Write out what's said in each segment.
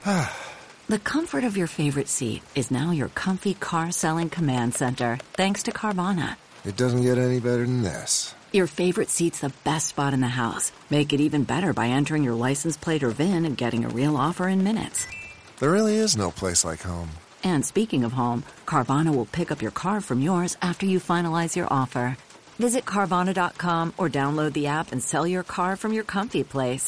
The comfort of your favorite seat is now your comfy car selling command center, thanks to Carvana. It doesn't get any better than this. Your favorite seat's the best spot in the house. Make it even better by entering your license plate or VIN and getting a real offer in minutes. There really is no place like home. And speaking of home, Carvana will pick up your car from yours after you finalize your offer. Visit Carvana.com or download the app and sell your car from your comfy place.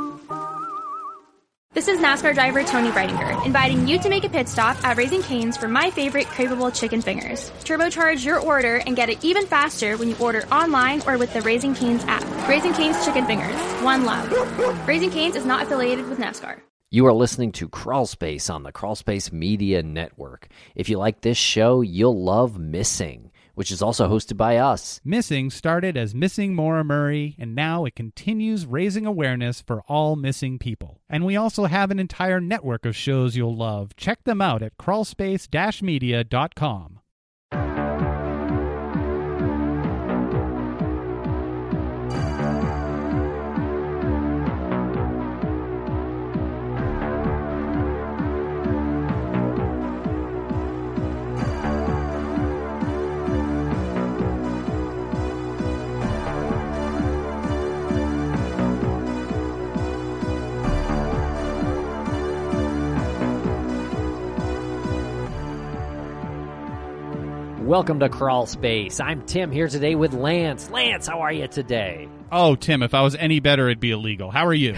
This is NASCAR driver Tony Breidinger, inviting you to make a pit stop at Raising Cane's for my favorite craveable chicken fingers. Turbocharge your order and get it even faster when you order online or with the Raising Cane's app. Raising Cane's Chicken Fingers. One love. Raising Cane's is not affiliated with NASCAR. You are listening to Crawlspace on the Crawlspace Media Network. If you like this show, you'll love Missing, which is also hosted by us. Missing started as Missing Maura Murray, and now it continues raising awareness for all missing people. And we also have an entire network of shows you'll love. Check them out at crawlspace-media.com. Welcome to Crawl Space. I'm Tim here today with Lance. Lance, how are you today? Oh, Tim, if I was any better, it'd be illegal. How are you?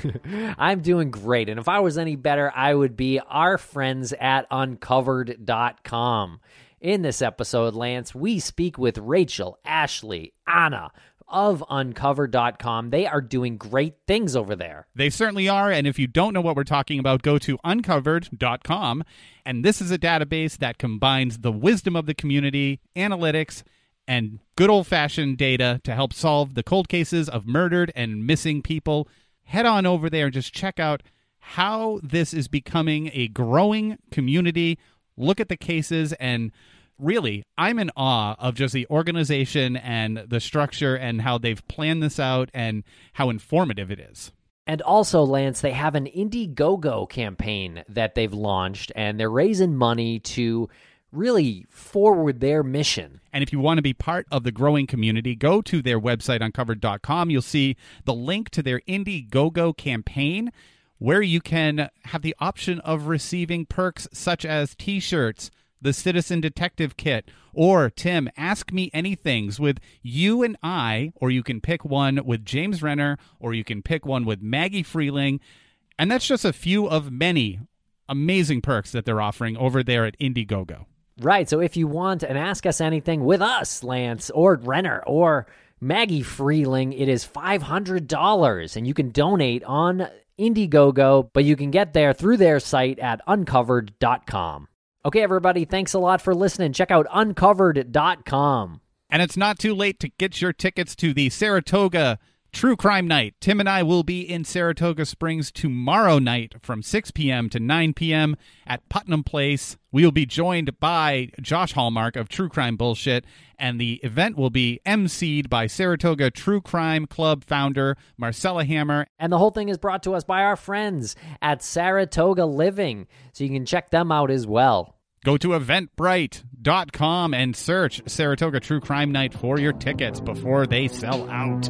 I'm doing great. And if I was any better, I would be our friends at uncovered.com. In this episode, Lance, we speak with Rachel, Ashley, Anna of uncovered.com. They are doing great things over there. They certainly are, and if you don't know what we're talking about, go to uncovered.com, and this is a database that combines the wisdom of the community, analytics, and good old-fashioned data to help solve the cold cases of murdered and missing people. Head on over there and just check out how this is becoming a growing community. Look at the cases, and really, I'm in awe of just the organization and the structure and how they've planned this out and how informative it is. And also, Lance, they have an Indiegogo campaign that they've launched, and they're raising money to really forward their mission. And if you want to be part of the growing community, go to their website, uncovered.com. You'll see the link to their Indiegogo campaign, where you can have the option of receiving perks such as T-shirts, the Citizen Detective Kit, or, Tim, Ask Me Anythings with you and I, or you can pick one with James Renner, or you can pick one with Maggie Freeling. And that's just a few of many amazing perks that they're offering over there at Indiegogo. Right, so if you want an Ask Us Anything with us, Lance, or Renner, or Maggie Freeling, it is $500, and you can donate on Indiegogo, but you can get there through their site at uncovered.com. Okay, everybody, thanks a lot for listening. Check out uncovered.com. And it's not too late to get your tickets to the Saratoga True Crime Night. Tim and I will be in Saratoga Springs tomorrow night from 6 p.m. to 9 p.m. at Putnam Place. We will be joined by Josh Hallmark of True Crime Bullshit, and the event will be emceed by Saratoga True Crime Club founder Marcella Hammer. And the whole thing is brought to us by our friends at Saratoga Living, so you can check them out as well. Go to eventbrite.com and search Saratoga True Crime Night for your tickets before they sell out.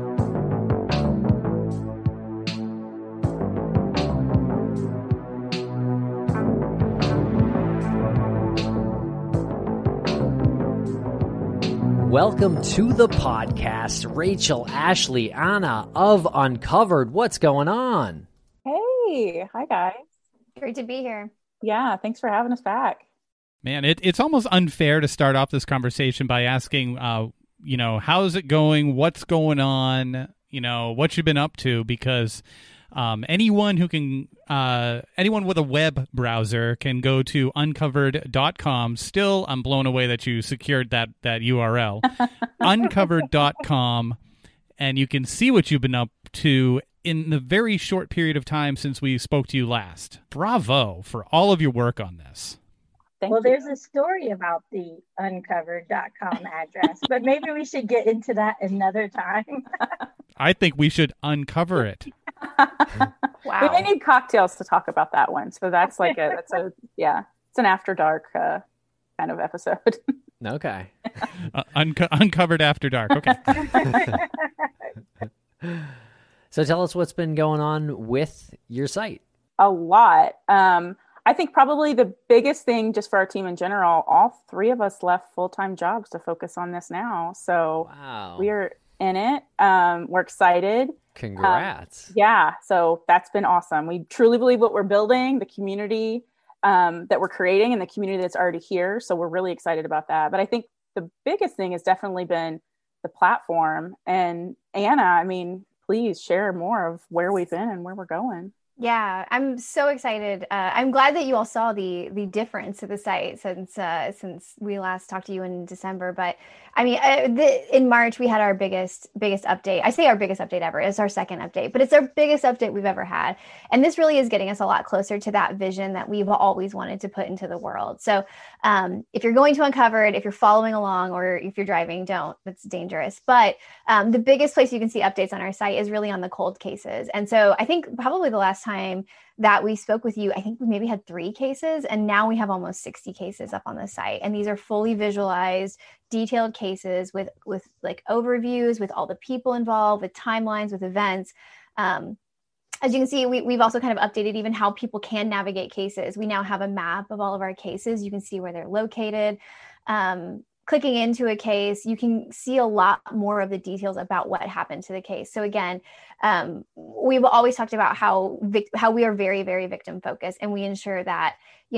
Welcome to the podcast, Rachel, Ashley, Anna of Uncovered. What's going on? Hey, hi guys. Great to be here. Yeah, thanks for having us back. Man, it's almost unfair to start off this conversation by asking, how's it going? What's going on? What you've been up to? Because anyone with a web browser can go to uncovered.com. Still, I'm blown away that you secured that URL. Uncovered.com, and you can see what you've been up to in the very short period of time since we spoke to you last. Bravo for all of your work on this. Thank you. There's a story about the uncovered.com address, but maybe we should get into that another time. I think we should uncover it. We may need cocktails to talk about that one. So that's like it's an after dark kind of episode. Okay. Uncovered after dark. Okay. So tell us what's been going on with your site. A lot. I think probably the biggest thing just for our team in general, all three of us left full-time jobs to focus on this now. So we're in it. We're excited. Congrats. Yeah. So that's been awesome. We truly believe what we're building, the community that we're creating and the community that's already here. So we're really excited about that. But I think the biggest thing has definitely been the platform. And Anna, I mean, please share more of where we've been and where we're going. Yeah, I'm so excited. I'm glad that you all saw the difference of the site since we last talked to you in December. But I mean, in March we had our biggest update. I say our biggest update ever. It's our second update, but it's our biggest update we've ever had. And this really is getting us a lot closer to that vision that we've always wanted to put into the world. So if you're going to Uncovered, if you're following along, or if you're driving, don't. That's dangerous. But the biggest place you can see updates on our site is really on the cold cases. And so I think probably the last time that we spoke with you, I think we maybe had 3 cases, and now we have almost 60 cases up on the site. And these are fully visualized, detailed cases with like overviews, with all the people involved, with timelines, with events. As you can see, we've also kind of updated even how people can navigate cases. We now have a map of all of our cases. You can see where they're located. Clicking into a case, you can see a lot more of the details about what happened to the case. So again, we've always talked about how we are very, very victim focused, and we ensure that,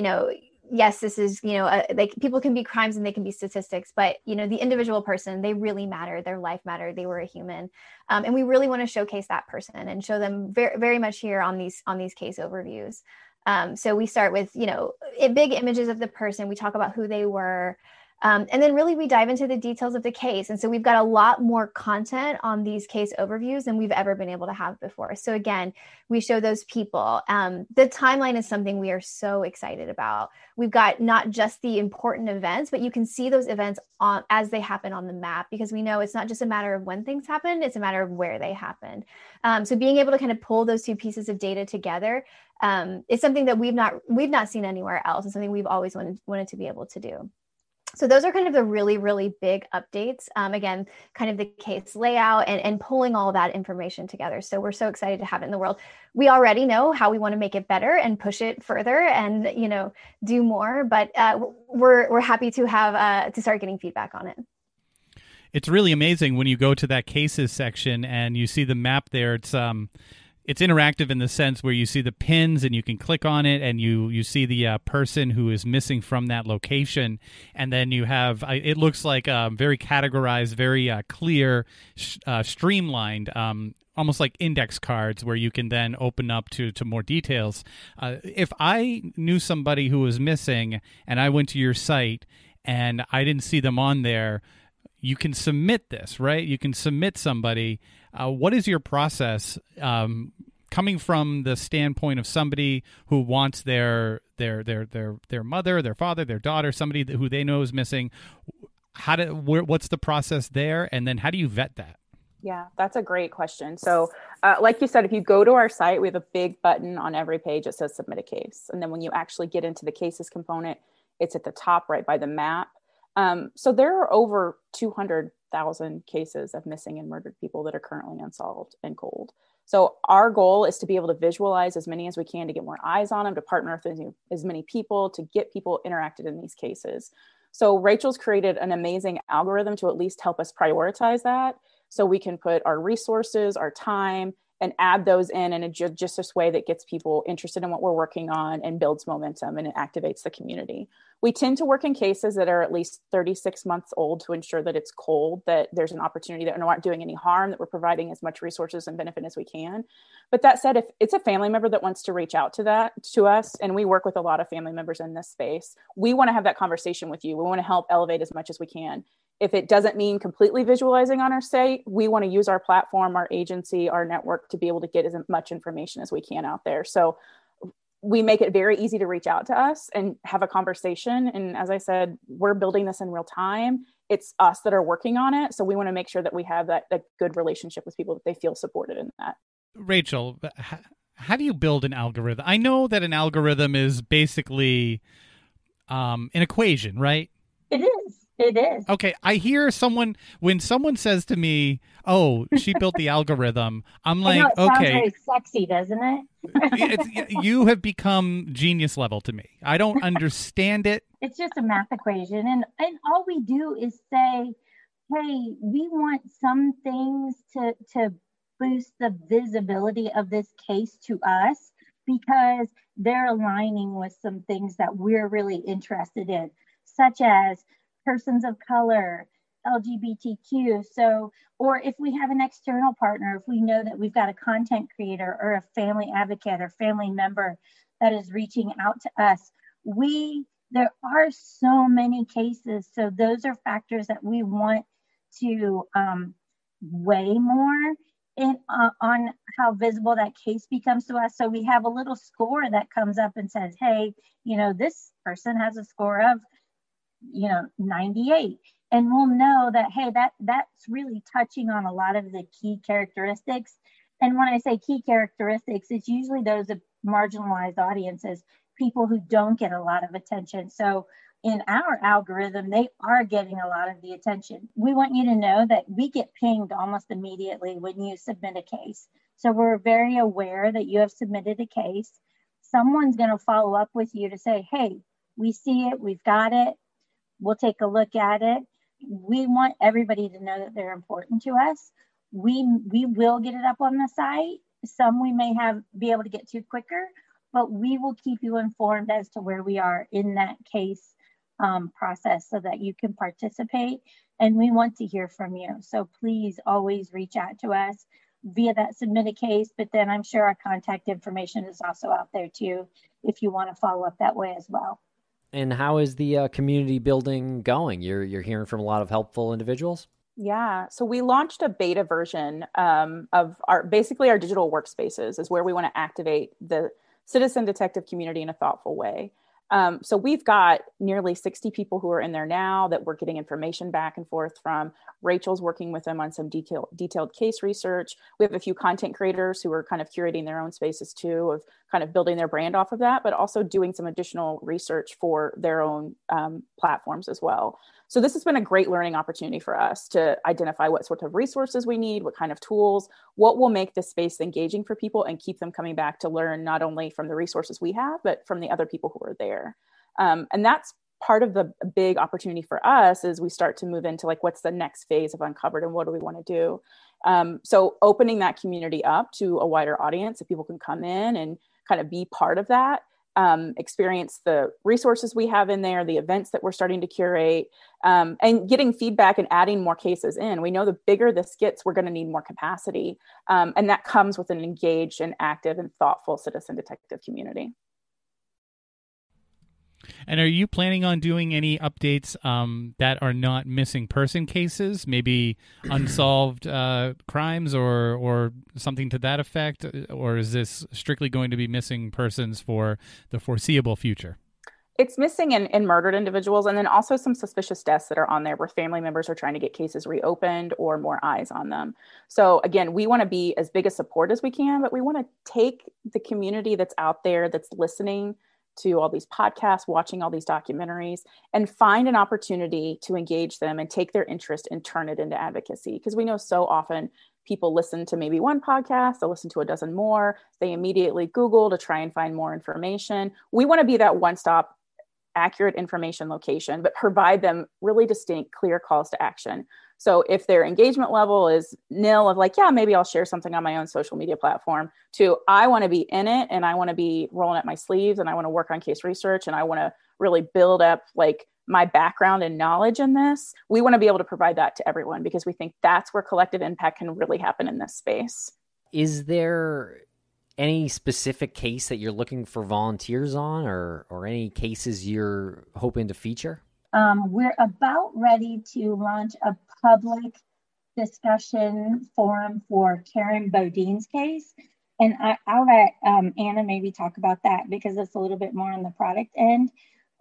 yes, this is, like people can be crimes and they can be statistics, but the individual person, they really matter. Their life mattered. They were a human. And we really want to showcase that person and show them very, very much here on these case overviews. So we start with, big images of the person. We talk about who they were. And then really we dive into the details of the case. And so we've got a lot more content on these case overviews than we've ever been able to have before. So again, we show those people. The timeline is something we are so excited about. We've got not just the important events, but you can see those events as they happen on the map, because we know it's not just a matter of when things happen, it's a matter of where they happened. So being able to kind of pull those two pieces of data together is something that we've not seen anywhere else. It's something we've always wanted to be able to do. So those are kind of the really, really big updates. Again, kind of the case layout and pulling all that information together. So we're so excited to have it in the world. We already know how we want to make it better and push it further and, do more, but we're happy to have to start getting feedback on it. It's really amazing when you go to that cases section and you see the map there. It's interactive in the sense where you see the pins and you can click on it and you see the person who is missing from that location. And then you have, it looks like very categorized, very clear, streamlined, almost like index cards where you can then open up to more details. If I knew somebody who was missing and I went to your site and I didn't see them on there, you can submit this, right? You can submit somebody. What is your process coming from the standpoint of somebody who wants their mother, their father, their daughter, somebody who they know is missing? What's the process there? And then how do you vet that? Yeah, that's a great question. So like you said, if you go to our site, we have a big button on every page that says submit a case. And then when you actually get into the cases component, it's at the top right by the map. So there are over 200,000 cases of missing and murdered people that are currently unsolved and cold. So our goal is to be able to visualize as many as we can to get more eyes on them, to partner with as many people, to get people interacted in these cases. So Rachel's created an amazing algorithm to at least help us prioritize that. So we can put our resources, our time, and add those in just this way that gets people interested in what we're working on and builds momentum and it activates the community. We tend to work in cases that are at least 36 months old to ensure that it's cold, that there's an opportunity, that we're not doing any harm, that we're providing as much resources and benefit as we can. But that said, if it's a family member that wants to reach out to us, and we work with a lot of family members in this space, we want to have that conversation with you. We want to help elevate as much as we can. If it doesn't mean completely visualizing on our site, we want to use our platform, our agency, our network to be able to get as much information as we can out there. So we make it very easy to reach out to us and have a conversation. And as I said, we're building this in real time. it's us that are working on it. So we want to make sure that we have that good relationship with people, that they feel supported in that. Rachel, how do you build an algorithm? I know that an algorithm is basically an equation, right? It is. It is. Okay, I hear when someone says to me, "Oh, she built the algorithm," I'm like, it sounds okay, very sexy, doesn't it? you have become genius level to me. I don't understand it. It's just a math equation, and all we do is say, hey, we want some things to boost the visibility of this case to us, because they're aligning with some things that we're really interested in, such as persons of color, LGBTQ. So, or if we have an external partner, if we know that we've got a content creator or a family advocate or family member that is reaching out to us, there are so many cases. So those are factors that we want to weigh more on how visible that case becomes to us. So we have a little score that comes up and says, hey, this person has a score of 98, and we'll know that, hey, that's really touching on a lot of the key characteristics. And when I say key characteristics, it's usually those of marginalized audiences, people who don't get a lot of attention. So in our algorithm, they are getting a lot of the attention. We want you to know that we get pinged almost immediately when you submit a case. So we're very aware that you have submitted a case. Someone's going to follow up with you to say, hey, we see it, we've got it. We'll take a look at it. We want everybody to know that they're important to us. We will get it up on the site. Some we may be able to get to quicker, but we will keep you informed as to where we are in that case process so that you can participate. And we want to hear from you. So please always reach out to us via that submit a case, but then I'm sure our contact information is also out there too, if you want to follow up that way as well. And how is the community building going? You're hearing from a lot of helpful individuals? Yeah. So we launched a beta version of our digital workspaces, is where we want to activate the citizen detective community in a thoughtful way. So we've got nearly 60 people who are in there now that we're getting information back and forth from. Rachel's working with them on some detailed case research. We have a few content creators who are kind of curating their own spaces too, of kind of building their brand off of that, but also doing some additional research for their own platforms as well. So this has been a great learning opportunity for us to identify what sort of resources we need, what kind of tools, what will make this space engaging for people and keep them coming back to learn not only from the resources we have, but from the other people who are there. And that's part of the big opportunity for us as we start to move into like, what's the next phase of Uncovered and what do we want to do? So opening that community up to a wider audience so people can come in and kind of be part of that. Experience the resources we have in there, the events that we're starting to curate, and getting feedback and adding more cases in. We know the bigger this gets, we're going to need more capacity. And that comes with an engaged and active and thoughtful citizen detective community. And are you planning on doing any updates that are not missing person cases, maybe unsolved crimes or something to that effect? Or is this strictly going to be missing persons for the foreseeable future? It's missing in murdered individuals, and then also some suspicious deaths that are on there where family members are trying to get cases reopened or more eyes on them. So again, we want to be as big a support as we can, but we want to take the community that's out there, that's listening to all these podcasts, watching all these documentaries, and find an opportunity to engage them and take their interest and turn it into advocacy. Because we know so often people listen to maybe one podcast, they'll listen to a dozen more, they immediately Google to try and find more information. We want to be that one-stop accurate information location, but provide them really distinct, clear calls to action. So if their engagement level is nil of like, yeah, maybe I'll share something on my own social media platform, to I want to be in it and I want to be rolling up my sleeves and I want to work on case research and I want to really build up like my background and knowledge in this, we want to be able to provide that to everyone because we think that's where collective impact can really happen in this space. Is there any specific case that you're looking for volunteers on or any cases you're hoping to feature? We're about ready to launch a public discussion forum for Karen Bodine's case. And I'll let Anna maybe talk about that because it's a little bit more on the product end.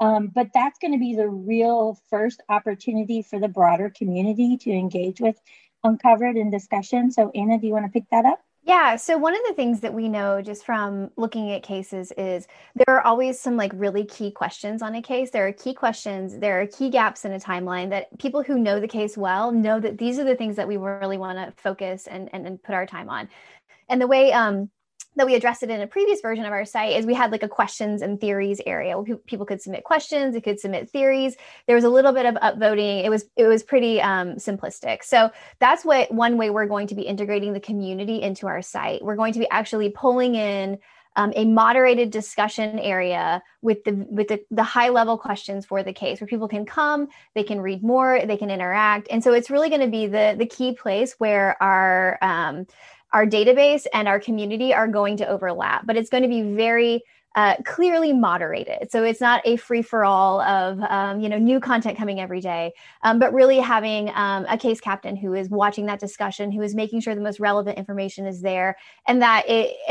But that's going to be the real first opportunity for the broader community to engage with Uncovered in discussion. So Anna, do you want to pick that up? Yeah. So one of the things that we know just from looking at cases is there are always some like really key questions on a case. There are key questions, there are key gaps in a timeline that people who know the case well know that these are the things that we really want to focus and put our time on. And the way that we addressed it in a previous version of our site is we had like a questions and theories area where people could submit questions, they could submit theories. There was a little bit of upvoting. It was pretty simplistic. So that's one way we're going to be integrating the community into our site. We're going to be actually pulling in a moderated discussion area with the high level questions for the case where people can come, they can read more, they can interact. And so it's really going to be the key place where our database and our community are going to overlap, but it's going to be very clearly moderated. So it's not a free for all of new content coming every day, but really having a case captain who is watching that discussion, who is making sure the most relevant information is there, and that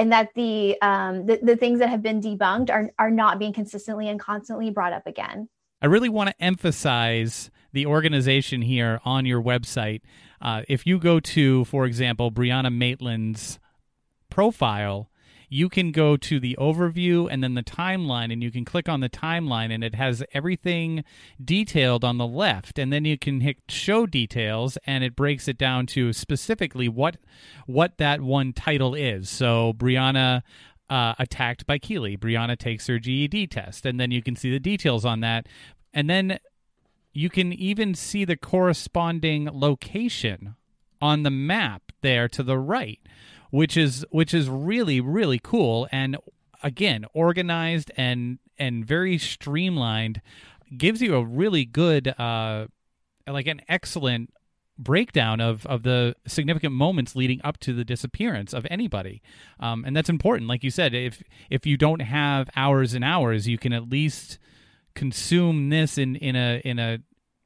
the things that have been debunked are not being consistently and constantly brought up again. I really want to emphasize the organization here on your website. If you go to, for example, Brianna Maitland's profile, you can go to the overview and then the timeline, and you can click on the timeline, and it has everything detailed on the left. And then you can hit show details, and it breaks it down to specifically what that one title is. So Brianna attacked by Keeley. Brianna takes her GED test, and then you can see the details on that. And then you can even see the corresponding location on the map there to the right, which is really, really cool. And again, organized and very streamlined, gives you a really good, like an excellent breakdown of the significant moments leading up to the disappearance of anybody. And that's important. Like you said, if you don't have hours and hours, you can at least consume this in a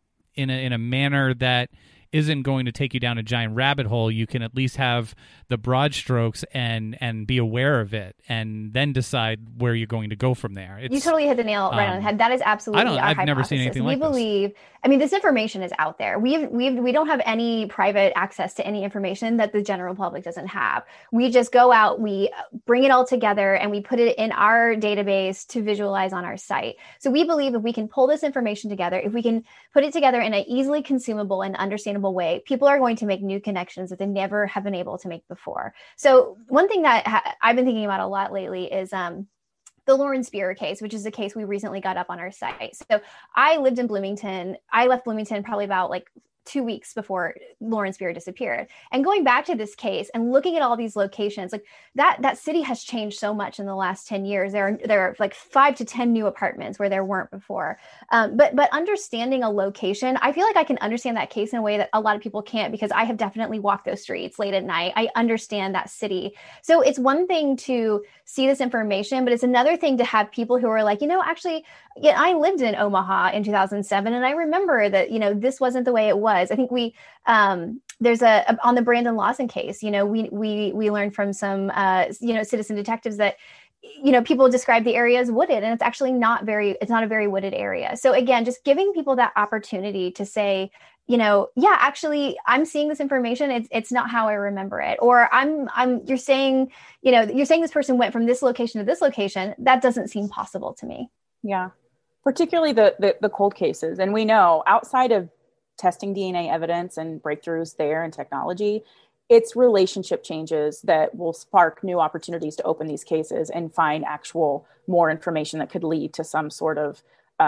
manner that isn't going to take you down a giant rabbit hole. You can at least have the broad strokes and be aware of it, and then decide where you're going to go from there. You totally hit the nail right on the head. That is absolutely our hypothesis. I've never seen anything like this. We believe, I mean, this information is out there. We don't have any private access to any information that the general public doesn't have. We just go out, we bring it all together, and we put it in our database to visualize on our site. So we believe if we can pull this information together, if we can put it together in an easily consumable and understandable way, people are going to make new connections that they never have been able to make before. So one thing that I've been thinking about a lot lately is the Lauren Spear case, which is a case we recently got up on our site. So I lived in Bloomington. I left Bloomington probably about 2 weeks before Lauren Spear disappeared. And going back to this case and looking at all these locations, like that city has changed so much in the last 10 years. There are like 5 to 10 new apartments where there weren't before. But understanding a location, I feel like I can understand that case in a way that a lot of people can't, because I have definitely walked those streets late at night. I understand that city. So it's one thing to see this information, but it's another thing to have people who are like, actually, yeah, I lived in Omaha in 2007, and I remember that, this wasn't the way it was. I think there's on the Brandon Lawson case, we learned from some, citizen detectives that, people describe the area as wooded, and it's actually not a very wooded area. So again, just giving people that opportunity to say, actually, I'm seeing this information. It's not how I remember it. Or you're saying this person went from this location to this location. That doesn't seem possible to me. Yeah. Particularly the cold cases. And we know outside of testing DNA evidence and breakthroughs there in technology, it's relationship changes that will spark new opportunities to open these cases and find actual more information that could lead to some sort of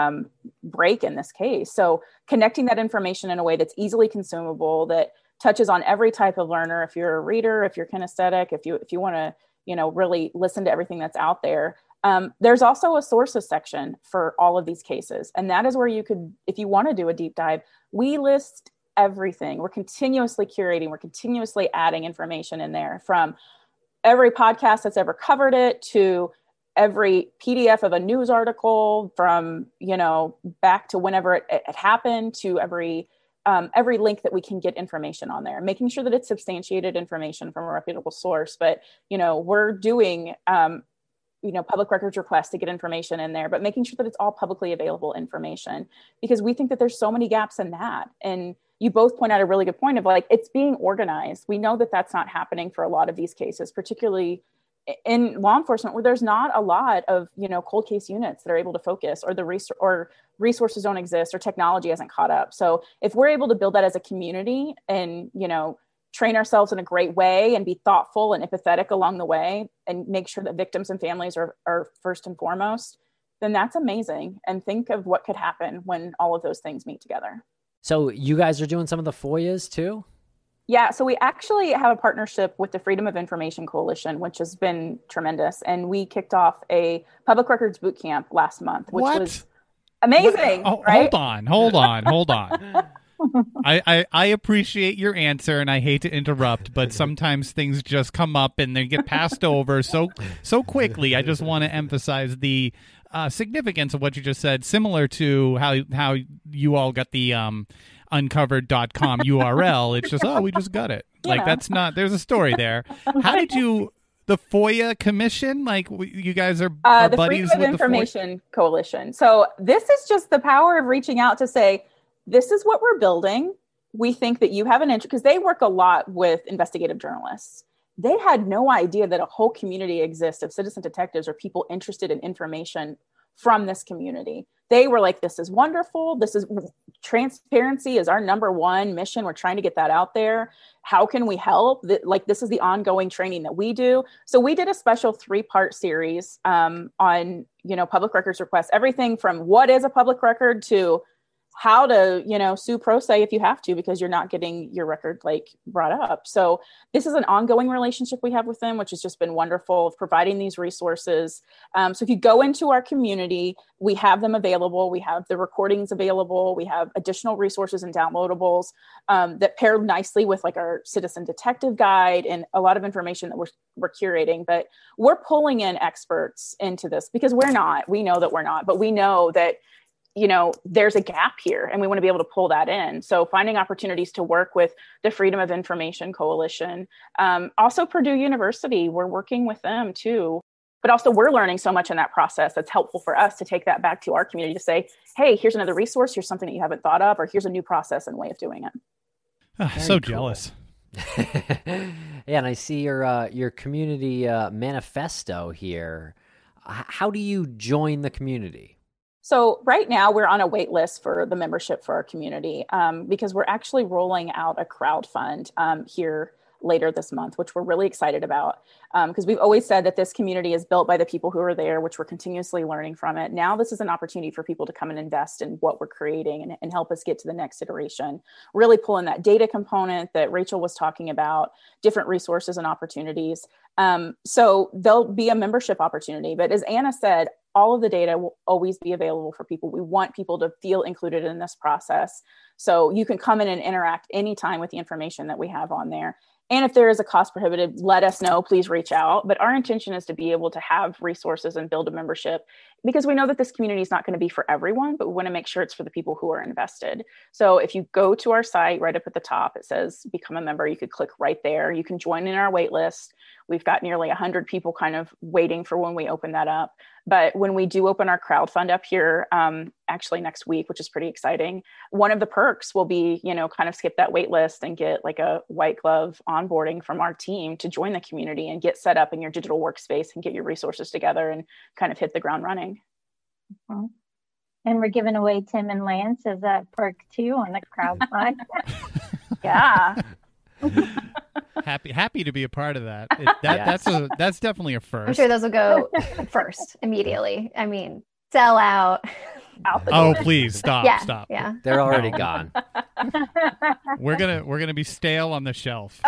break in this case. So connecting that information in a way that's easily consumable, that touches on every type of learner. If you're a reader, if you're kinesthetic, if you want to, really listen to everything that's out there. There's also a sources section for all of these cases. And that is where you could, if you want to do a deep dive, we list everything. We're continuously curating. We're continuously adding information in there, from every podcast that's ever covered it to every PDF of a news article, from, back to whenever it happened, to every link that we can get information on there, making sure that it's substantiated information from a reputable source. But, we're doing, public records requests to get information in there, but making sure that it's all publicly available information, because we think that there's so many gaps in that. And you both point out a really good point of like, it's being organized. We know that that's not happening for a lot of these cases, particularly in law enforcement, where there's not a lot of, cold case units that are able to focus, or resources don't exist, or technology hasn't caught up. So if we're able to build that as a community and, train ourselves in a great way and be thoughtful and empathetic along the way, and make sure that victims and families are first and foremost, then that's amazing. And think of what could happen when all of those things meet together. So you guys are doing some of the FOIAs too? Yeah, so we actually have a partnership with the Freedom of Information Coalition, which has been tremendous. And we kicked off a public records boot camp last month, which was amazing. Right? Hold on. I appreciate your answer, and I hate to interrupt, but sometimes things just come up and they get passed over so quickly. I just want to emphasize the significance of what you just said, similar to how you all got the uncovered.com URL. It's just, we just got it. That's not, there's a story there. How did you, the FOIA Commission, you guys are the buddies Freedom with of Information Coalition. So this is just the power of reaching out to say, this is what we're building. We think that you have an interest, because they work a lot with investigative journalists. They had no idea that a whole community exists of citizen detectives or people interested in information from this community. They were like, this is wonderful. This is transparency is our number one mission. We're trying to get that out there. How can we help? This is the ongoing training that we do. So we did a special 3-part series on, public records requests, everything from what is a public record to how to, sue pro se if you have to, because you're not getting your record brought up. So this is an ongoing relationship we have with them, which has just been wonderful, of providing these resources. So if you go into our community, we have them available. We have the recordings available. We have additional resources and downloadables that pair nicely with our citizen detective guide and a lot of information that we're curating. But we're pulling in experts into this, because we know that we're not, but we know that there's a gap here, and we want to be able to pull that in. So finding opportunities to work with the Freedom of Information Coalition, also Purdue University, we're working with them too. But also we're learning so much in that process that's helpful for us to take that back to our community to say, hey, here's another resource, here's something that you haven't thought of, or here's a new process and way of doing it. So jealous. Yeah, and I see your community manifesto here. How do you join the community? So right now we're on a wait list for the membership for our community, because we're actually rolling out a crowdfund here later this month, which we're really excited about, because we've always said that this community is built by the people who are there, which we're continuously learning from it. Now this is an opportunity for people to come and invest in what we're creating and help us get to the next iteration, really pull in that data component that Rachel was talking about, different resources and opportunities. So there'll be a membership opportunity, but as Anna said, all of the data will always be available for people. We want people to feel included in this process. So you can come in and interact anytime with the information that we have on there. And if there is a cost prohibitive, let us know, please reach out. But our intention is to be able to have resources and build a membership, because we know that this community is not going to be for everyone, but we want to make sure it's for the people who are invested. So if you go to our site, right up at the top, it says become a member. You could click right there. You can join in our wait list. We've got nearly 100 people kind of waiting for when we open that up. But when we do open our crowdfund up here, actually next week, which is pretty exciting, one of the perks will be, kind of skip that wait list and get a white glove onboarding from our team to join the community and get set up in your digital workspace and get your resources together and kind of hit the ground running. Mm-hmm. And we're giving away Tim and Lance as a perk too on the crowdfund. Yeah. Happy to be a part of that. Yes. That's definitely a first. I'm sure those will go first immediately. I mean, sell out. Oh, please stop. Yeah, Stop. Yeah. They're already gone. We're gonna be stale on the shelf.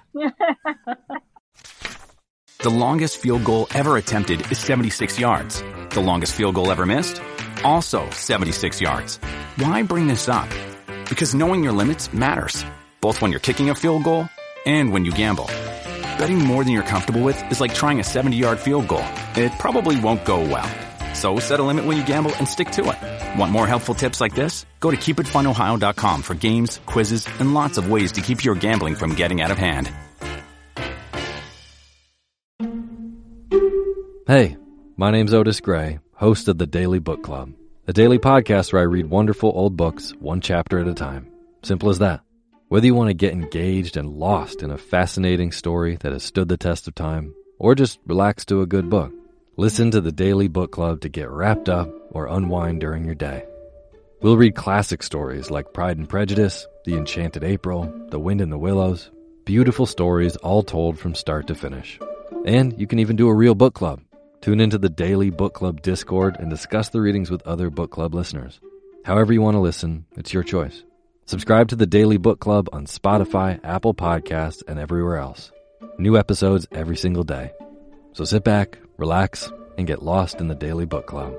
The longest field goal ever attempted is 76 yards. The longest field goal ever missed? Also 76 yards. Why bring this up? Because knowing your limits matters, both when you're kicking a field goal and when you gamble. Betting more than you're comfortable with is like trying a 70-yard field goal. It probably won't go well. So set a limit when you gamble and stick to it. Want more helpful tips like this? Go to keepitfunohio.com for games, quizzes, and lots of ways to keep your gambling from getting out of hand. Hey, My name's Otis Gray, host of the Daily Book Club, a daily podcast where I read wonderful old books, one chapter at a time. Simple as that. Whether you want to get engaged and lost in a fascinating story that has stood the test of time, or just relax to a good book, listen to the Daily Book Club to get wrapped up or unwind during your day. We'll read classic stories like Pride and Prejudice, The Enchanted April, The Wind in the Willows. Beautiful stories all told from start to finish. And you can even do a real book club. Tune into the Daily Book Club Discord and discuss the readings with other book club listeners. However you want to listen, it's your choice. Subscribe to the Daily Book Club on Spotify, Apple Podcasts, and everywhere else. New episodes every single day. So sit back, relax, and get lost in the Daily Book Club.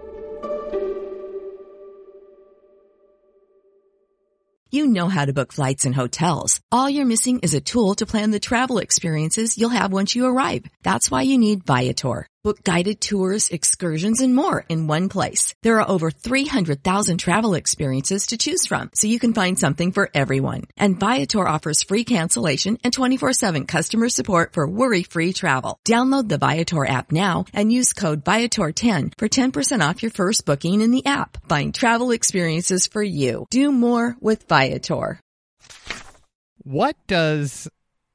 You know how to book flights and hotels. All you're missing is a tool to plan the travel experiences you'll have once you arrive. That's why you need Viator. Book guided tours, excursions, and more in one place. There are over 300,000 travel experiences to choose from, so you can find something for everyone. And Viator offers free cancellation and 24/7 customer support for worry-free travel. Download the Viator app now and use code Viator10 for 10% off your first booking in the app. Find travel experiences for you. Do more with Viator. What does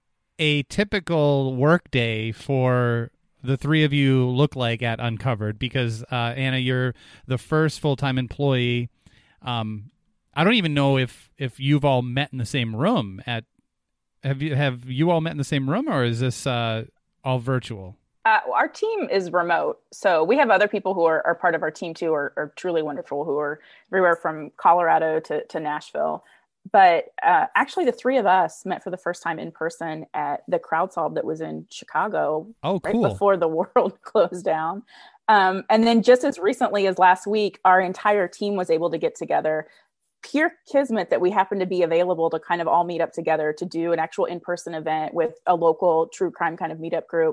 a typical workday for the three of you look like at Uncovered? Because Anna, you're the first full-time employee. I don't even know if you've all met in the same room. Have you all met in the same room, or is this all virtual? Our team is remote, so we have other people who are part of our team too, are truly wonderful, who are everywhere from Colorado to Nashville. But actually, the three of us met for the first time in person at the CrowdSolve that was in Chicago right before the world closed down. And then just as recently as last week, our entire team was able to get together. Pure kismet that we happened to be available to kind of all meet up together to do an actual in-person event with a local true crime kind of meetup group.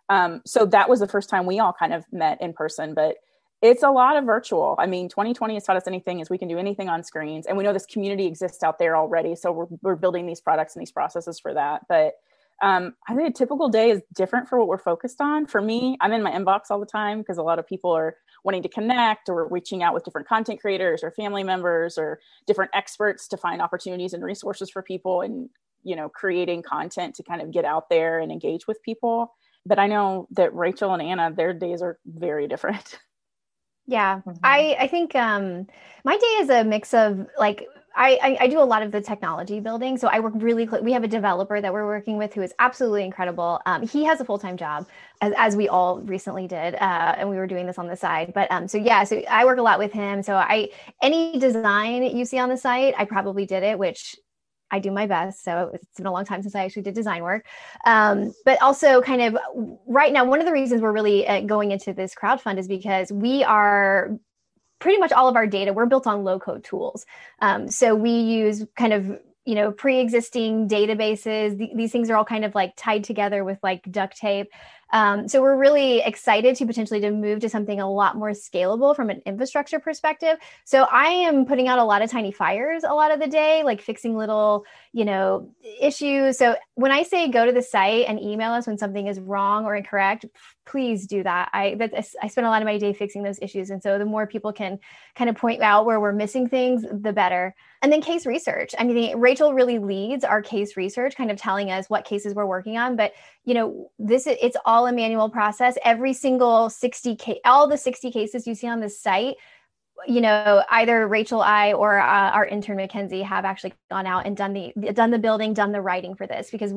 So that was the first time we all kind of met in person, but it's a lot of virtual. I mean, 2020 has taught us anything is we can do anything on screens, and we know this community exists out there already. So we're building these products and these processes for that. But I think a typical day is different for what we're focused on. For me, I'm in my inbox all the time because a lot of people are wanting to connect or reaching out with different content creators or family members or different experts to find opportunities and resources for people, and, you know, creating content to kind of get out there and engage with people. But I know that Rachel and Anna, their days are very different. Yeah, I think my day is a mix of like, I do a lot of the technology building. So I work really, we have a developer that we're working with who is absolutely incredible. He has a full-time job, as we all recently did. And we were doing this on the side. But so I work a lot with him. So any design you see on the site, I probably did it, which I do my best. So it's been a long time since I actually did design work. But also kind of right now, one of the reasons we're really going into this crowdfund is because we are pretty much all of our data, we're built on low code tools. So we use kind of, pre-existing databases. These things are all kind of like tied together with like duct tape. So we're really excited to potentially move to something a lot more scalable from an infrastructure perspective. So I am putting out a lot of tiny fires a lot of the day, like fixing little, issues. So when I say go to the site and email us when something is wrong or incorrect, please do that. I spend a lot of my day fixing those issues. And so the more people can kind of point out where we're missing things, the better. And then case research. I mean, Rachel really leads our case research, kind of telling us what cases we're working on. But, it's all a manual process. Every single all the 60 cases you see on this site, either Rachel, I, or our intern Mackenzie have actually gone out and done the building, done the writing for this, because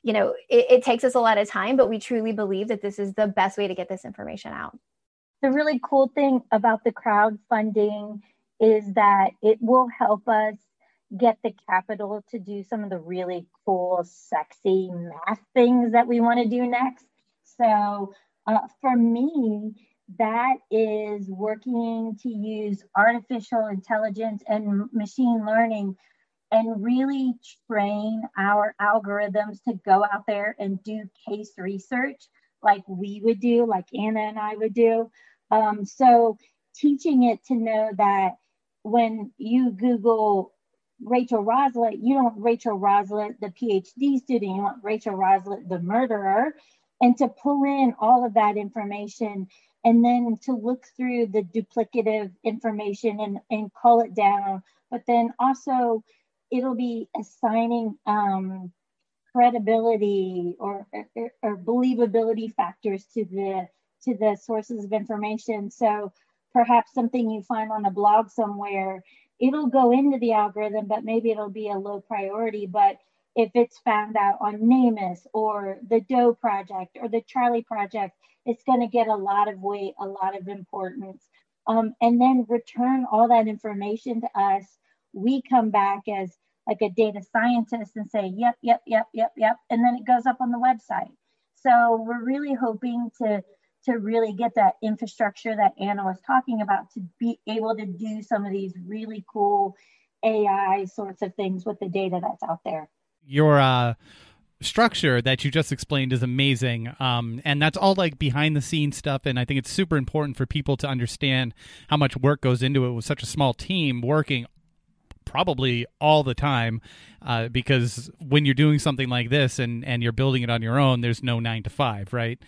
it takes us a lot of time, but we truly believe that this is the best way to get this information out. The really cool thing about the crowdfunding is that it will help us get the capital to do some of the really cool, sexy math things that we want to do next. So for me, that is working to use artificial intelligence and machine learning and really train our algorithms to go out there and do case research like we would do, like Anna and I would do. So teaching it to know that when you Google Rachel Roslet, you don't want Rachel Roslet, the PhD student, you want Rachel Roslet, the murderer, and to pull in all of that information and then to look through the duplicative information and cull it down. But then also it'll be assigning credibility or believability factors to the sources of information. So perhaps something you find on a blog somewhere, it'll go into the algorithm, but maybe it'll be a low priority. But if it's found out on NamUs or the Doe Project or the Charlie Project, it's going to get a lot of weight, a lot of importance. And then return all that information to us. We come back as like a data scientist and say, yep. And then it goes up on the website. So we're really hoping to really get that infrastructure that Anna was talking about, to be able to do some of these really cool AI sorts of things with the data that's out there. Your structure that you just explained is amazing. And that's all like behind the scenes stuff. And I think it's super important for people to understand how much work goes into it with such a small team working probably all the time, because when you're doing something like this and you're building it on your own, there's no 9 to 5, right?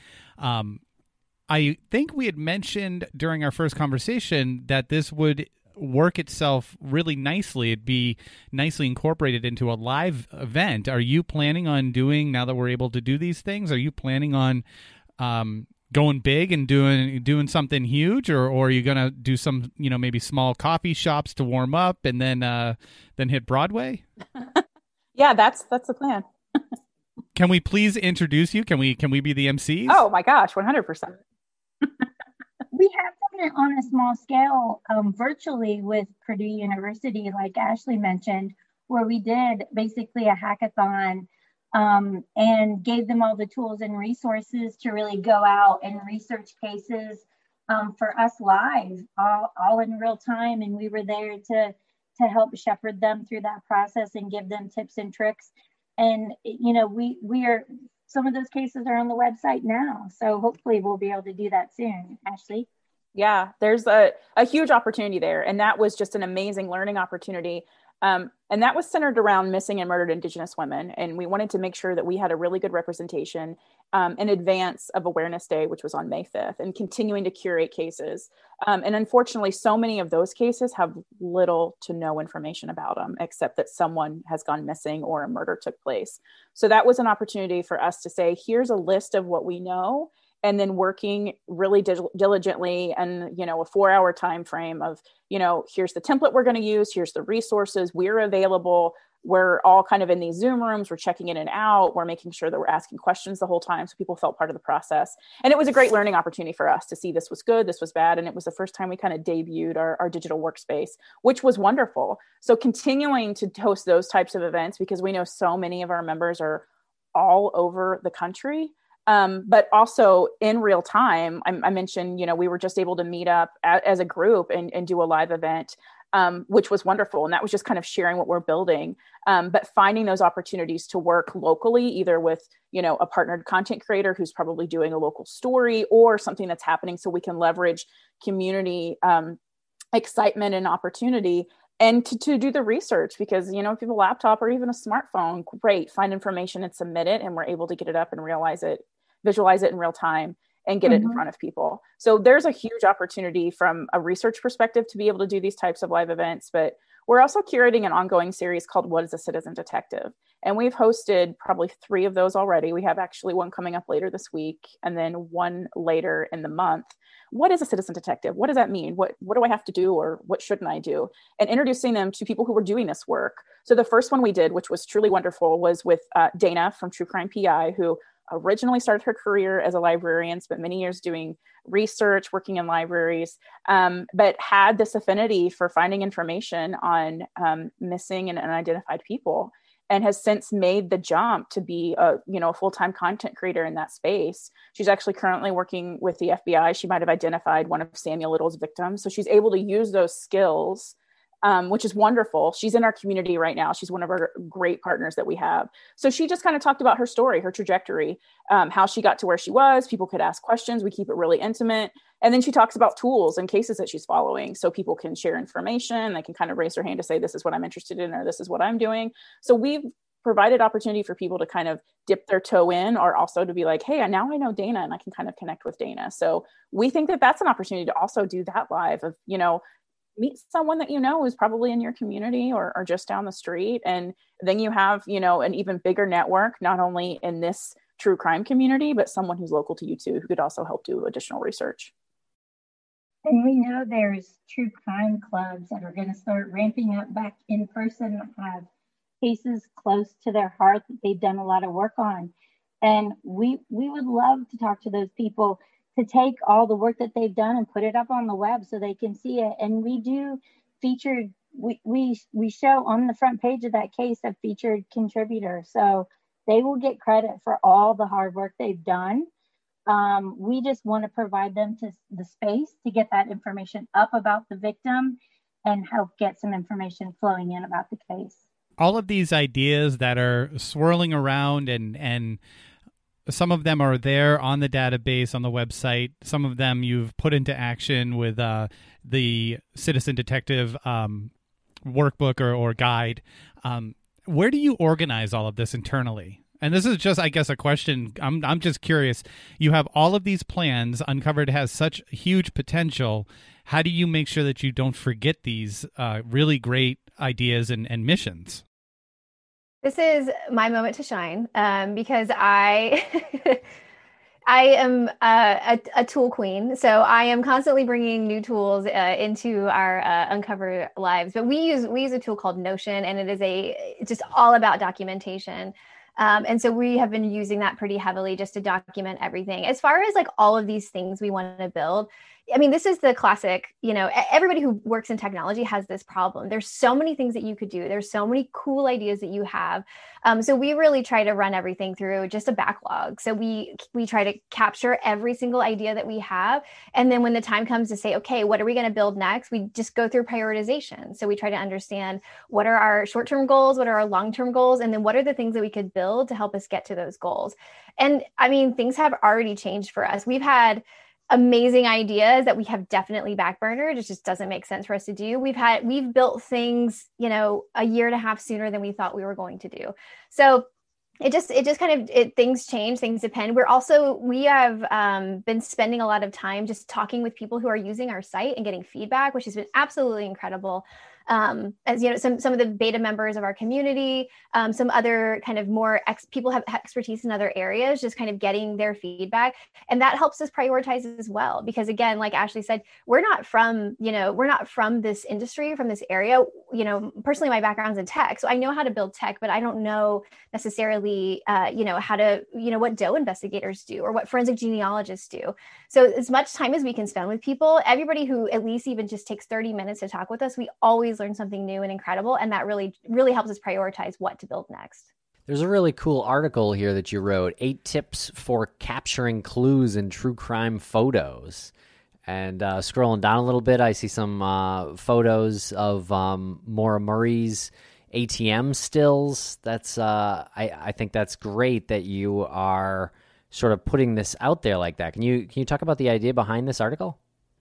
I think we had mentioned during our first conversation that this would work itself really nicely. It'd be nicely incorporated into a live event. Are you planning on doing, now that we're able to do these things, are you planning on going big and doing something huge, or are you going to do some, maybe small coffee shops to warm up and then hit Broadway? Yeah, that's the plan. Can we please introduce you? Can we be the MCs? Oh my gosh, 100%. We have done it on a small scale virtually with Purdue University, like Ashley mentioned, where we did basically a hackathon and gave them all the tools and resources to really go out and research cases for us live, all in real time. And we were there to help shepherd them through that process and give them tips and tricks. And, we are, some of those cases are on the website now. So hopefully we'll be able to do that soon. Ashley? Yeah, there's a huge opportunity there. And that was just an amazing learning opportunity. And that was centered around missing and murdered Indigenous women. And we wanted to make sure that we had a really good representation in advance of Awareness Day, which was on May 5th, and continuing to curate cases. And unfortunately, so many of those cases have little to no information about them, except that someone has gone missing or a murder took place. So that was an opportunity for us to say, here's a list of what we know, and then working really diligently and, a 4-hour time frame of, here's the template we're going to use, here's the resources, we're available, we're all kind of in these Zoom rooms, we're checking in and out, we're making sure that we're asking questions the whole time so people felt part of the process. And it was a great learning opportunity for us to see this was good, this was bad, and it was the first time we kind of debuted our digital workspace, which was wonderful. So continuing to host those types of events, because we know so many of our members are all over the country. But also in real time, I mentioned, we were just able to meet up as a group and do a live event, which was wonderful. And that was just kind of sharing what we're building, but finding those opportunities to work locally, either with, a partnered content creator who's probably doing a local story or something that's happening so we can leverage community excitement and opportunity. And to do the research, because, if you have a laptop or even a smartphone, great, find information and submit it. And we're able to get it up and visualize it in real time and get it in front of people. So there's a huge opportunity from a research perspective to be able to do these types of live events. But we're also curating an ongoing series called What is a Citizen Detective? And we've hosted probably 3 of those already. We have actually one coming up later this week and then one later in the month. What is a citizen detective? What does that mean? What do I have to do, or what shouldn't I do? And introducing them to people who were doing this work. So the first one we did, which was truly wonderful, was with Dana from True Crime PI, who originally started her career as a librarian, spent many years doing research, working in libraries, but had this affinity for finding information on missing and unidentified people, and has since made the jump to be a full-time content creator in that space. She's actually currently working with the FBI. She might have identified one of Samuel Little's victims. So she's able to use those skills, which is wonderful. She's in our community right now. She's one of our great partners that we have. So she just kind of talked about her story, her trajectory, how she got to where she was. People could ask questions. We keep it really intimate. And then she talks about tools and cases that she's following, so people can share information. They can kind of raise their hand to say, this is what I'm interested in, or this is what I'm doing. So we've provided opportunity for people to kind of dip their toe in, or also to be like, hey, now I know Dana and I can kind of connect with Dana. So we think that that's an opportunity to also do that live of, meet someone that who's probably in your community or just down the street. And then you have, an even bigger network, not only in this true crime community, but someone who's local to you too, who could also help do additional research. And we know there's true crime clubs that are going to start ramping up back in person, have cases close to their heart that they've done a lot of work on. And we would love to talk to those people to take all the work that they've done and put it up on the web so they can see it. And we do featured, we show on the front page of that case a featured contributor. So they will get credit for all the hard work they've done. We just want to provide them to the space to get that information up about the victim and help get some information flowing in about the case. All of these ideas that are swirling around and some of them are there on the database, on the website. Some of them you've put into action with the Citizen Detective workbook or guide. Where do you organize all of this internally? And this is just, I guess, a question. I'm just curious. You have all of these plans. Uncovered has such huge potential. How do you make sure that you don't forget these really great ideas and missions? This is my moment to shine because I am a tool queen. So I am constantly bringing new tools into our Uncover lives. But we use a tool called Notion, and it is just all about documentation. And so we have been using that pretty heavily just to document everything. As far as like all of these things we want to build, I mean, this is the classic, everybody who works in technology has this problem. There's so many things that you could do. There's so many cool ideas that you have. So we really try to run everything through just a backlog. So we try to capture every single idea that we have. And then when the time comes to say, okay, what are we going to build next? We just go through prioritization. So we try to understand what are our short-term goals, what are our long-term goals, and then what are the things that we could build to help us get to those goals. And I mean, things have already changed for us. We've had amazing ideas that we have definitely backburnered. It just doesn't make sense for us to do. We've built things, a year and a half sooner than we thought we were going to do. So it just kind of, things change, things depend. We have been spending a lot of time just talking with people who are using our site and getting feedback, which has been absolutely incredible. As some of the beta members of our community, some other kind of more people have expertise in other areas, just kind of getting their feedback. And that helps us prioritize as well. Because again, like Ashley said, we're not from this industry, from this area. Personally, my background's in tech, so I know how to build tech, but I don't know necessarily, how to, what DOE investigators do or what forensic genealogists do. So as much time as we can spend with people, everybody who at least even just takes 30 minutes to talk with us, we always learn something new and incredible. And that really, really helps us prioritize what to build next. There's a really cool article here that you wrote, 8 tips for capturing clues in true crime photos. And scrolling down a little bit, I see some photos of Maura Murray's ATM stills. That's I think that's great that you are sort of putting this out there like that. Can you talk about the idea behind this article?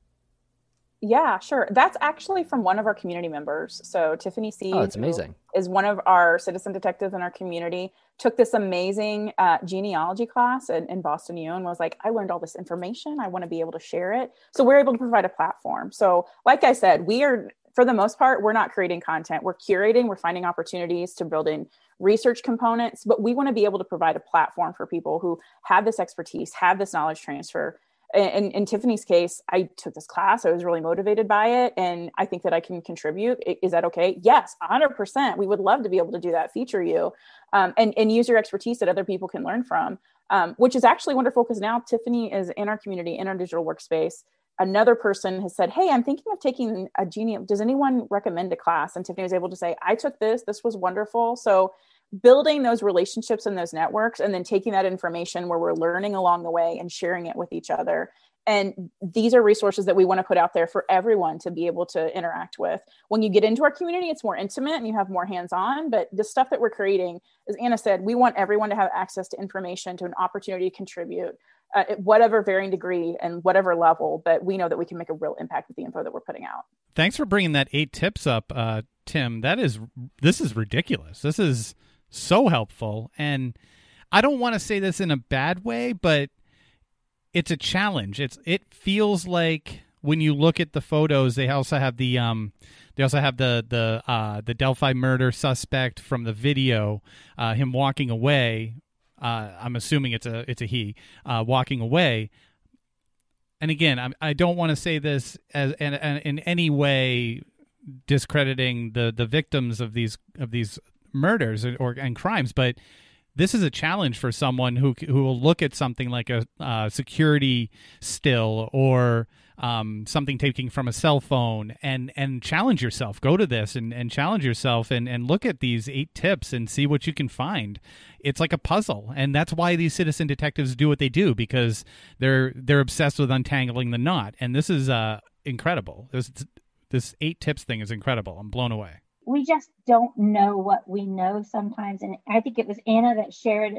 Yeah, sure. That's actually from one of our community members. So Tiffany C. Oh, that's amazing. Is one of our citizen detectives in our community, took this amazing genealogy class in Boston U and was like, I learned all this information. I want to be able to share it. So we're able to provide a platform. So like I said, for the most part, we're not creating content. We're curating, we're finding opportunities to build in research components, but we want to be able to provide a platform for people who have this expertise, have this knowledge transfer. In Tiffany's case, I took this class. I was really motivated by it. And I think that I can contribute. Is that okay? Yes, 100%. We would love to be able to do that, feature you, and use your expertise that other people can learn from, which is actually wonderful because now Tiffany is in our community, in our digital workspace. Another person has said, hey, I'm thinking of taking a does anyone recommend a class? And Tiffany was able to say, I took this was wonderful. So building those relationships and those networks, and then taking that information where we're learning along the way and sharing it with each other. And these are resources that we want to put out there for everyone to be able to interact with. When you get into our community, it's more intimate and you have more hands-on, but the stuff that we're creating, as Anna said, we want everyone to have access to information, to an opportunity to contribute at whatever varying degree and whatever level, but we know that we can make a real impact with the info that we're putting out. Thanks for bringing that 8 tips up, Tim. This is ridiculous. This is so helpful. And I don't want to say this in a bad way, but it's a challenge. It feels like when you look at the photos, they also have the Delphi murder suspect from the video, him walking away. I'm assuming it's a he walking away. And again, I don't want to say this as in any way discrediting the victims of these murders and crimes, but this is a challenge for someone who will look at something like a security still or something taken from a cell phone and challenge yourself. Go to this and challenge yourself and look at these 8 tips and see what you can find. It's like a puzzle, and that's why these citizen detectives do what they do, because they're obsessed with untangling the knot. And this is incredible. This 8 tips thing is incredible. I'm blown away. We just don't know what we know sometimes. And I think it was Anna that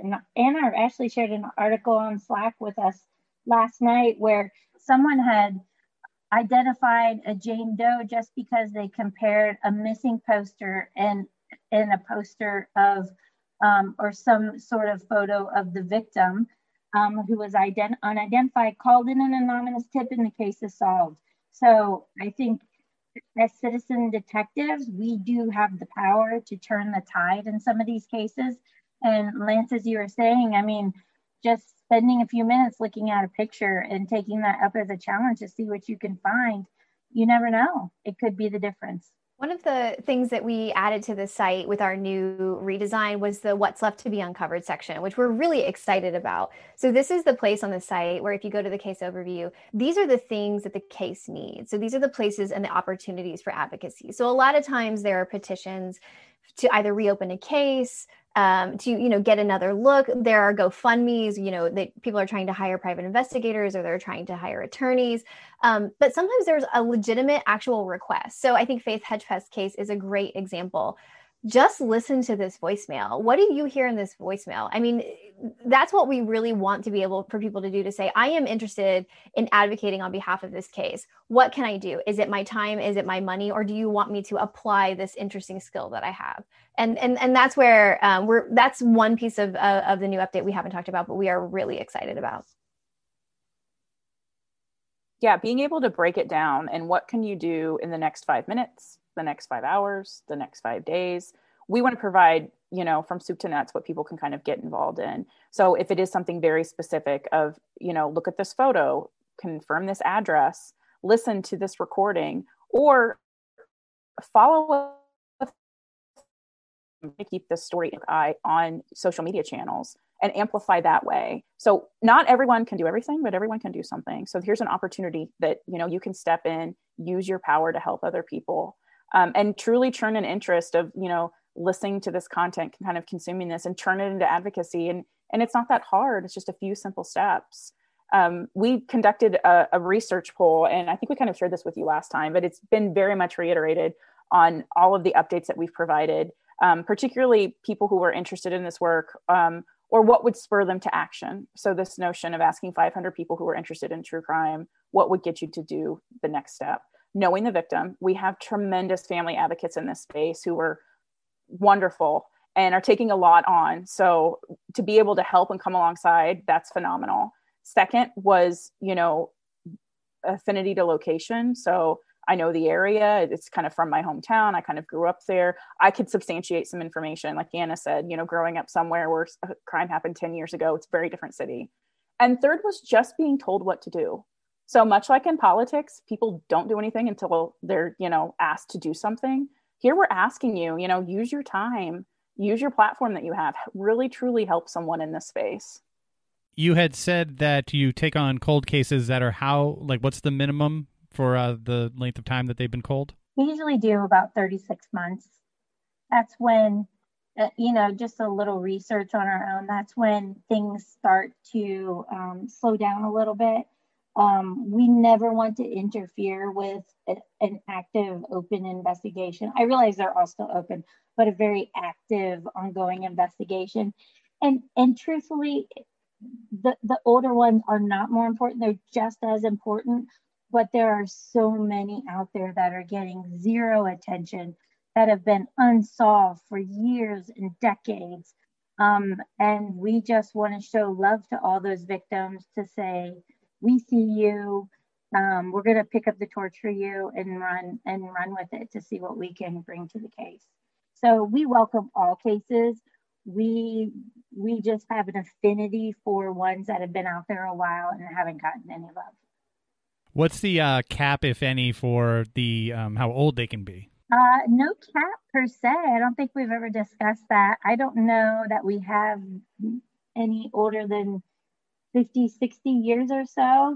actually shared an article on Slack with us last night where someone had identified a Jane Doe just because they compared a missing poster and a poster of or some sort of photo of the victim who was unidentified, called in an anonymous tip, and the case is solved. So I think as citizen detectives, we do have the power to turn the tide in some of these cases. And Lance, as you were saying, I mean, just spending a few minutes looking at a picture and taking that up as a challenge to see what you can find, you never know. It could be the difference. One of the things that we added to the site with our new redesign was the What's Left to Be Uncovered section, which we're really excited about. So this is the place on the site where if you go to the case overview, these are the things that the case needs. So these are the places and the opportunities for advocacy. So a lot of times there are petitions to either reopen a case, to get another look. There are GoFundMes, that people are trying to hire private investigators or they're trying to hire attorneys. But sometimes there's a legitimate actual request. So I think Faith Hedgepeth's case is a great example. Just listen to this voicemail. What do you hear in this voicemail? I mean, that's what we really want to be able for people to do, to say, I am interested in advocating on behalf of this case. What can I do? Is it my time? Is it my money? Or do you want me to apply this interesting skill that I have? And that's where that's one piece of the new update we haven't talked about, but we are really excited about. Yeah, being able to break it down and what can you do in the next 5 minutes, the next 5 hours, the next 5 days. We want to provide, from soup to nuts, what people can kind of get involved in. So if it is something very specific of, look at this photo, confirm this address, listen to this recording, or follow to keep this story eye on social media channels and amplify that way. So not everyone can do everything, but everyone can do something. So here's an opportunity that, you can step in, use your power to help other people, and truly turn an interest of, listening to this content, kind of consuming this, and turn it into advocacy. And it's not that hard. It's just a few simple steps. We conducted a research poll, and I think we kind of shared this with you last time, but it's been very much reiterated on all of the updates that we've provided, particularly people who are interested in this work, or what would spur them to action. So this notion of asking 500 people who are interested in true crime, what would get you to do the next step? Knowing the victim. We have tremendous family advocates in this space who are wonderful and are taking a lot on. So to be able to help and come alongside, that's phenomenal. Second was, affinity to location. So I know the area, it's kind of from my hometown. I kind of grew up there. I could substantiate some information. Like Anna said, growing up somewhere where a crime happened 10 years ago, it's a very different city. And third was just being told what to do. So much like in politics, people don't do anything until they're, asked to do something. Here we're asking you, use your time, use your platform that you have, really, truly help someone in this space. You had said that you take on cold cases that are what's the minimum for the length of time that they've been cold? We usually do about 36 months. That's when, just a little research on our own, that's when things start to slow down a little bit. We never want to interfere with an active, open investigation. I realize they're all still open, but a very active, ongoing investigation. And truthfully, the older ones are not more important. They're just as important, but there are so many out there that are getting zero attention that have been unsolved for years and decades. And we just want to show love to all those victims to say, we see you. We're going to pick up the torch for you and run with it to see what we can bring to the case. So we welcome all cases. We just have an affinity for ones that have been out there a while and haven't gotten any love. What's the cap, if any, for the how old they can be? No cap per se. I don't think we've ever discussed that. I don't know that we have any older than 50, 60 years or so.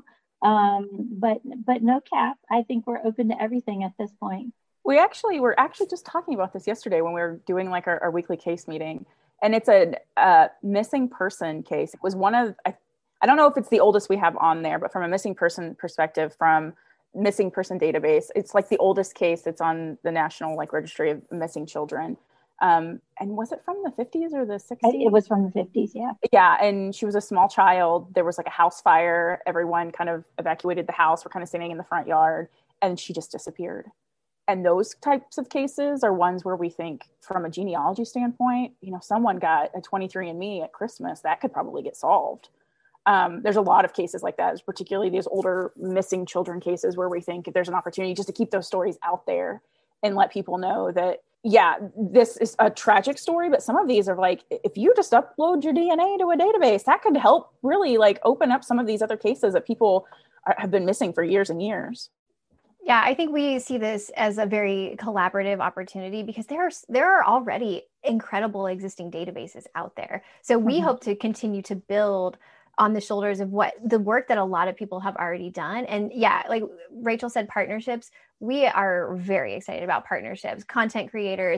But no cap. I think we're open to everything at this point. We actually were just talking about this yesterday when we were doing like our weekly case meeting, and it's a missing person case. It was one of, I don't know if it's the oldest we have on there, but from a missing person perspective, from missing person database, it's like the oldest case that's on the National like Registry of Missing Children. And was it from the 50s or the 60s? It was from the 50s, yeah. Yeah, and she was a small child. There was like a house fire. Everyone kind of evacuated the house. We're kind of standing in the front yard, and she just disappeared. And those types of cases are ones where we think from a genealogy standpoint, someone got a 23andMe at Christmas, that could probably get solved. There's a lot of cases like that, particularly these older missing children cases where we think there's an opportunity just to keep those stories out there and let people know that, yeah, this is a tragic story, but some of these are like, if you just upload your DNA to a database, that could help really like open up some of these other cases that people have been missing for years and years. Yeah, I think we see this as a very collaborative opportunity because there are already incredible existing databases out there. So we hope to continue to build on the shoulders of what the work that a lot of people have already done. And yeah, like Rachel said, partnerships, we are very excited about partnerships, content creators,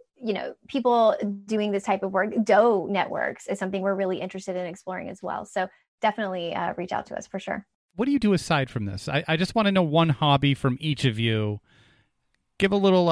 people doing this type of work. Doe networks is something we're really interested in exploring as well. So definitely reach out to us for sure. What do you do aside from this? I just want to know one hobby from each of you. Give a little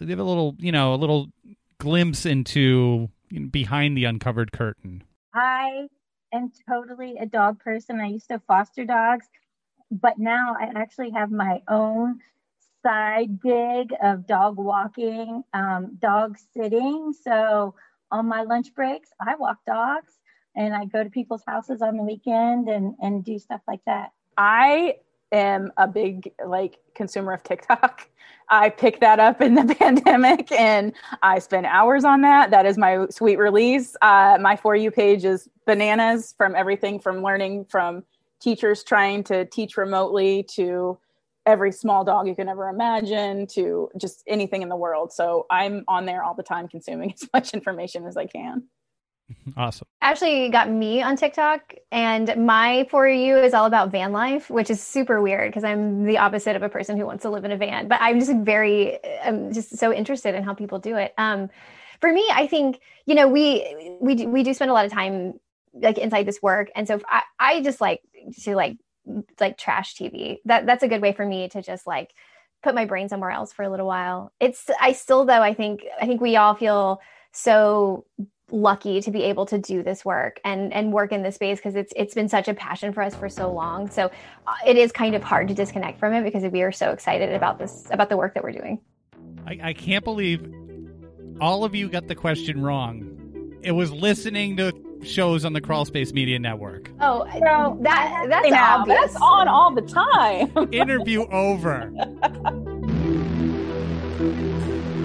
glimpse into behind the uncovered curtain. I am totally a dog person. I used to foster dogs, but now I actually have my own side gig of dog walking, dog sitting. So on my lunch breaks, I walk dogs and I go to people's houses on the weekend and do stuff like that. I am a big consumer of TikTok. I picked that up in the pandemic and I spend hours on that. That is my sweet release. My For You page is bananas, from everything from learning from teachers trying to teach remotely to every small dog you can ever imagine to just anything in the world. So I'm on there all the time consuming as much information as I can. Awesome. Actually got me on TikTok, and my For You is all about van life, which is super weird because I'm the opposite of a person who wants to live in a van, but I'm just so interested in how people do it. For me, I think, we do spend a lot of time like inside this work. And so I just like to like trash TV. That's a good way for me to just like put my brain somewhere else for a little while. I think we all feel so lucky to be able to do this work and work in this space because it's been such a passion for us for so long. So it is kind of hard to disconnect from it because we are so excited about the work that we're doing. I can't believe all of you got the question wrong. It was listening to shows on the Crawlspace Media Network. Oh, no, that's obvious. That's on all the time. Interview over.